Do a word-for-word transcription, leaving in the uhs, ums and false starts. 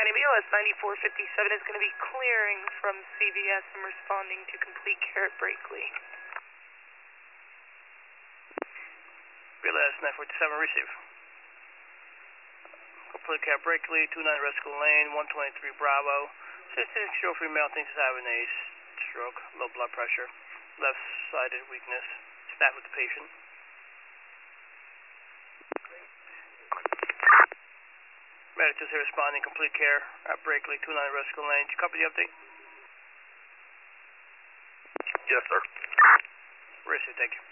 County B L S ninety-four fifty-seven is going to be clearing from C V S and responding to complete care at Brakely. B L S nine forty-seven, receive. Complete care at Brakely, two nine Rescue Lane, one twenty-three Bravo. sixty-six year old female thinks is having a stroke, low blood pressure, left-sided weakness. Staff with the patient. Medics is responding, complete care at Brakely, two nine Rescue Lane. Did you copy the update? Yes, sir. Receive, thank you.